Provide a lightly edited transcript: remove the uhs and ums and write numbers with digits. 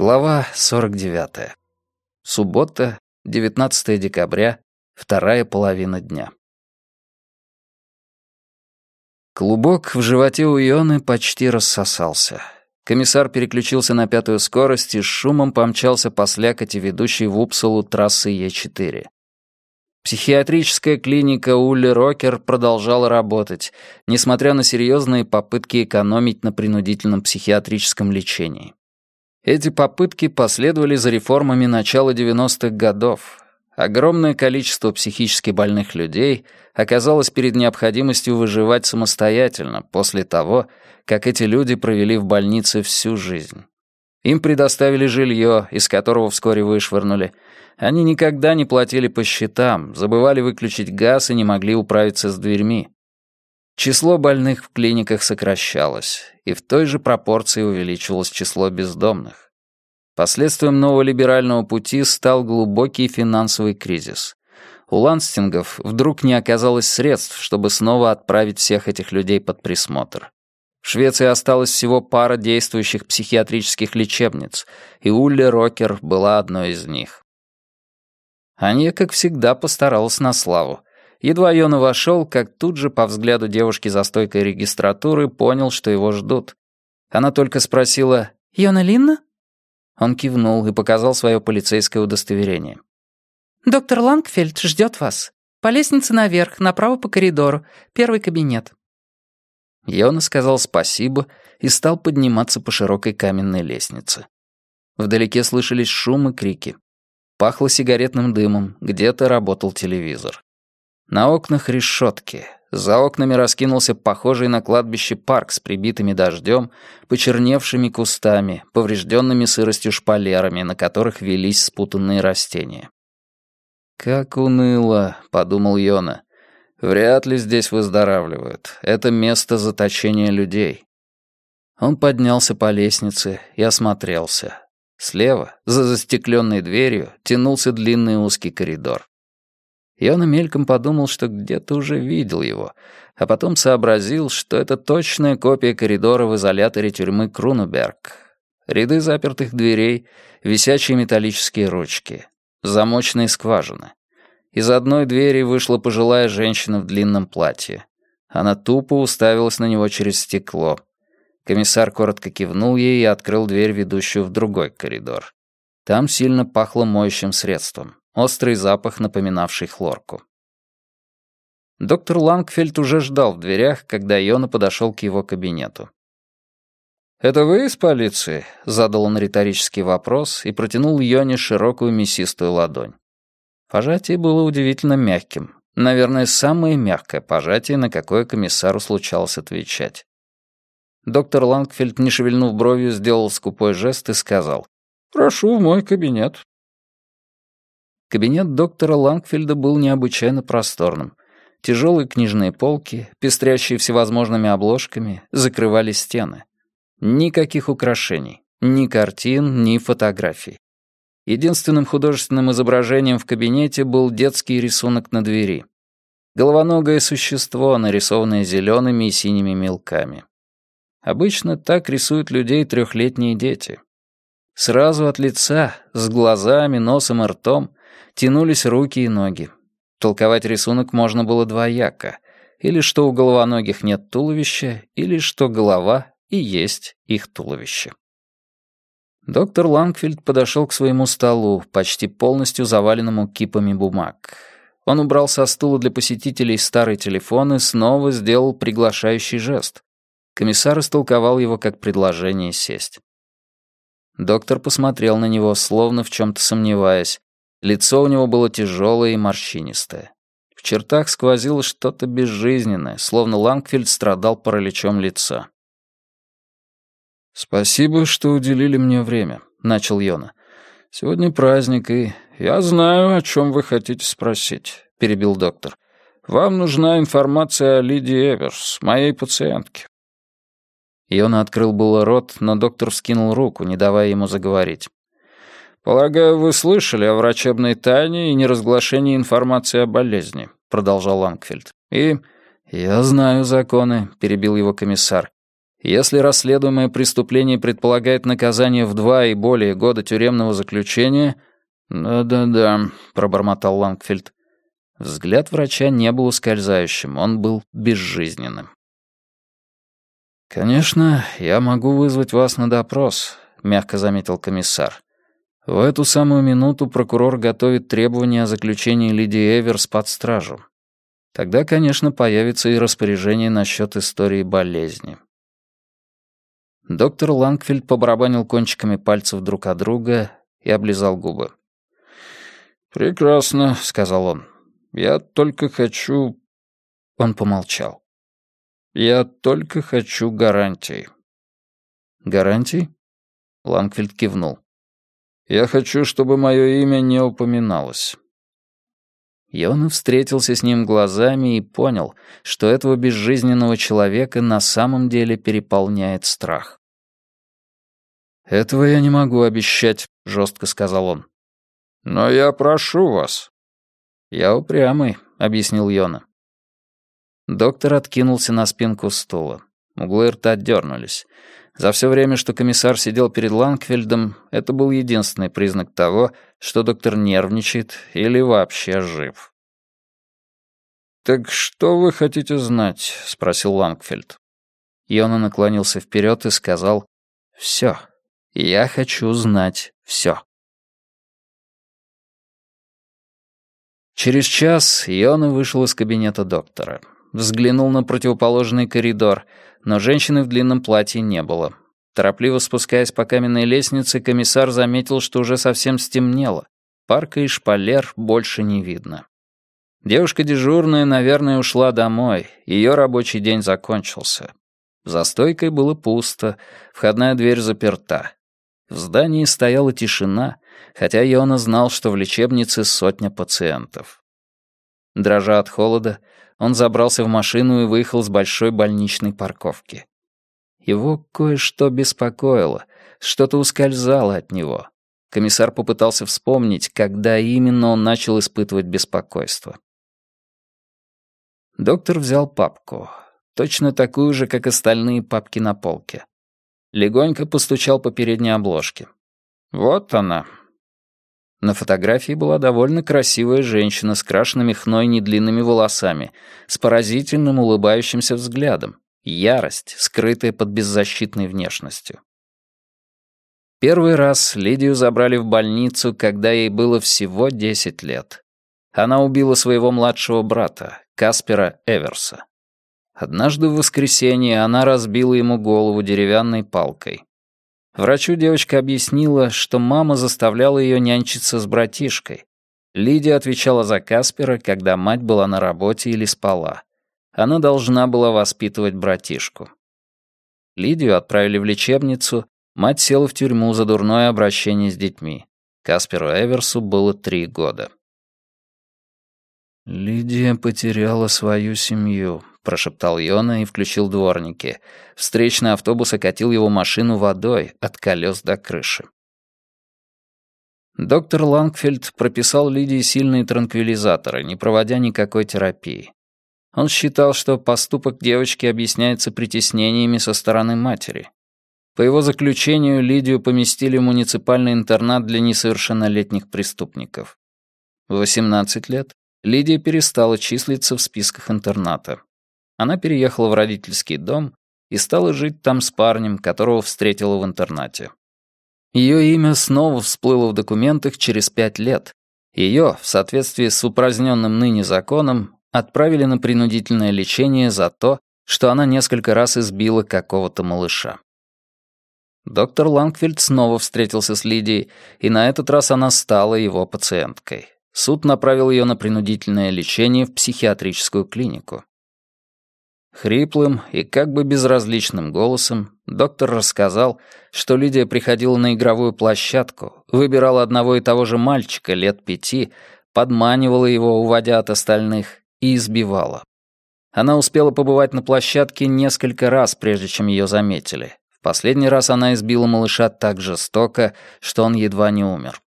Глава 49. Суббота, 19 декабря, вторая половина дня. Клубок в животе у Ионы почти рассосался. Комиссар переключился на 5-ю скорость и с шумом помчался по слякоти, ведущей в Упсалу трассы Е4. Психиатрическая клиника Улли Рокер продолжала работать, несмотря на серьезные попытки экономить на принудительном психиатрическом лечении. Эти попытки последовали за реформами начала 90-х годов. Огромное количество психически больных людей оказалось перед необходимостью выживать самостоятельно после того, как эти люди провели в больнице всю жизнь. Им предоставили жилье, из которого вскоре вышвырнули. Они никогда не платили по счетам, забывали выключить газ и не могли управиться с дверьми. Число больных в клиниках сокращалось, и в той же пропорции увеличивалось число бездомных. Последствием нового либерального пути стал глубокий финансовый кризис. У Ланстингов вдруг не оказалось средств, чтобы снова отправить всех этих людей под присмотр. В Швеции осталось всего пара действующих психиатрических лечебниц, и Улли Рокер была одной из них. Аня, как всегда, постаралась на славу. Едва Йона вошел, как тут же, по взгляду девушки за стойкой регистратуры, понял, что его ждут. Она только спросила «Йона Линна?» Он кивнул и показал свое полицейское удостоверение. «Доктор Лангфельд ждет вас. По лестнице наверх, направо по коридору, первый кабинет». Йона сказал спасибо и стал подниматься по широкой каменной лестнице. Вдалеке слышались шум и крики. Пахло сигаретным дымом, где-то работал телевизор. На окнах решетки. За окнами раскинулся похожий на кладбище парк с прибитыми дождем, почерневшими кустами, поврежденными сыростью шпалерами, на которых велись спутанные растения. «Как уныло», — подумал Йона. «Вряд ли здесь выздоравливают. Это место заточения людей». Он поднялся по лестнице и осмотрелся. Слева, за застекленной дверью, тянулся длинный узкий коридор. Йона мельком подумал, что где-то уже видел его, а потом сообразил, что это точная копия коридора в изоляторе тюрьмы Крунеберг. Ряды запертых дверей, висячие металлические ручки, замочные скважины. Из одной двери вышла пожилая женщина в длинном платье. Она тупо уставилась на него через стекло. Комиссар коротко кивнул ей и открыл дверь, ведущую в другой коридор. Там сильно пахло моющим средством. Острый запах, напоминавший хлорку. Доктор Лангфельд уже ждал в дверях, когда Йона подошел к его кабинету. «Это вы из полиции?» — задал он риторический вопрос и протянул Йоне широкую мясистую ладонь. Пожатие было удивительно мягким. Наверное, самое мягкое пожатие, на какое комиссару случалось отвечать. Доктор Лангфельд, не шевельнув бровью, сделал скупой жест и сказал: «Прошу в мой кабинет». Кабинет доктора Лангфельда был необычайно просторным. Тяжелые книжные полки, пестрящие всевозможными обложками, закрывали стены. Никаких украшений, ни картин, ни фотографий. Единственным художественным изображением в кабинете был детский рисунок на двери. Головоногое существо, нарисованное зелеными и синими мелками. Обычно так рисуют людей 3-летние дети. Сразу от лица, с глазами, носом и ртом, тянулись руки и ноги. Толковать рисунок можно было двояко. Или что у головоногих нет туловища, или что голова и есть их туловище. Доктор Лангфельд подошел к своему столу, почти полностью заваленному кипами бумаг. Он убрал со стула для посетителей старый телефон и снова сделал приглашающий жест. Комиссар истолковал его как предложение сесть. Доктор посмотрел на него, словно в чем-то сомневаясь. Лицо у него было тяжелое и морщинистое. В чертах сквозило что-то безжизненное, словно Лангфельд страдал параличом лица. «Спасибо, что уделили мне время», — начал Йона. «Сегодня праздник, и я знаю, о чем вы хотите спросить», — перебил доктор. «Вам нужна информация о Лидии Эверс, моей пациентке». Йона открыл было рот, но доктор вскинул руку, не давая ему заговорить. «Полагаю, вы слышали о врачебной тайне и неразглашении информации о болезни», — продолжал Лангфельд. «И...» «Я знаю законы», — перебил его комиссар. Если расследуемое преступление предполагает наказание в 2 и более года тюремного заключения...» «Да-да-да», — пробормотал Лангфельд. Взгляд врача не был ускользающим, он был безжизненным. «Конечно, я могу вызвать вас на допрос», — мягко заметил комиссар. «В эту самую минуту прокурор готовит требования о заключении Лидии Эверс под стражу. Тогда, конечно, появится и распоряжение насчет истории болезни». Доктор Лангфельд побарабанил кончиками пальцев друг от друга и облизал губы. «Прекрасно», — сказал он. «Я только хочу...» Он помолчал. «Я только хочу гарантий». «Гарантий?» Лангфельд кивнул. «Я хочу, чтобы мое имя не упоминалось». Йона встретился с ним глазами и понял, что этого безжизненного человека на самом деле переполняет страх. «Этого я не могу обещать», — жестко сказал он. «Но я прошу вас». «Я упрямый», — объяснил Йона. Доктор откинулся на спинку стула. Углы рта дернулись. За все время, что комиссар сидел перед Лангфельдом, это был единственный признак того, что доктор нервничает или вообще жив. «Так что вы хотите знать?» — спросил Лангфельд. Йона наклонился вперед и сказал: «Все. Я хочу знать все». Через час Йона вышел из кабинета доктора. Взглянул на противоположный коридор, но женщины в длинном платье не было. Торопливо спускаясь по каменной лестнице, комиссар заметил, что уже совсем стемнело. Парка и шпалер больше не видно. Девушка дежурная, наверное, ушла домой. Ее рабочий день закончился. За стойкой было пусто, входная дверь заперта. В здании стояла тишина, хотя Йона знал, что в лечебнице 100 пациентов. Дрожа от холода, он забрался в машину и выехал с большой больничной парковки. Его кое-что беспокоило, что-то ускользало от него. Комиссар попытался вспомнить, когда именно он начал испытывать беспокойство. Доктор взял папку, точно такую же, как остальные папки на полке. Легонько постучал по передней обложке. «Вот она». На фотографии была довольно красивая женщина с крашенными хной недлинными волосами, с поразительным улыбающимся взглядом, ярость, скрытая под беззащитной внешностью. Первый раз Лидию забрали в больницу, когда ей было всего 10 лет. Она убила своего младшего брата, Каспера Эверса. Однажды в воскресенье она разбила ему голову деревянной палкой. Врачу девочка объяснила, что мама заставляла ее нянчиться с братишкой. Лидия отвечала за Каспера, когда мать была на работе или спала. Она должна была воспитывать братишку. Лидию отправили в лечебницу, мать села в тюрьму за дурное обращение с детьми. Касперу Эверсу было 3 года. «Лидия потеряла свою семью», — прошептал Йона и включил дворники. Встречный автобус окатил его машину водой от колес до крыши. Доктор Лангфельд прописал Лидии сильные транквилизаторы, не проводя никакой терапии. Он считал, что поступок девочки объясняется притеснениями со стороны матери. По его заключению, Лидию поместили в муниципальный интернат для несовершеннолетних преступников. В 18 лет Лидия перестала числиться в списках интерната. Она переехала в родительский дом и стала жить там с парнем, которого встретила в интернате. Ее имя снова всплыло в документах через 5 лет. Ее, в соответствии с упраздненным ныне законом, отправили на принудительное лечение за то, что она несколько раз избила какого-то малыша. Доктор Лангфельд снова встретился с Лидией, и на этот раз она стала его пациенткой. Суд направил ее на принудительное лечение в психиатрическую клинику. Хриплым и как бы безразличным голосом доктор рассказал, что Лидия приходила на игровую площадку, выбирала одного и того же мальчика лет 5, подманивала его, уводя от остальных, и избивала. Она успела побывать на площадке несколько раз, прежде чем ее заметили. В последний раз она избила малыша так жестоко, что он едва не умер.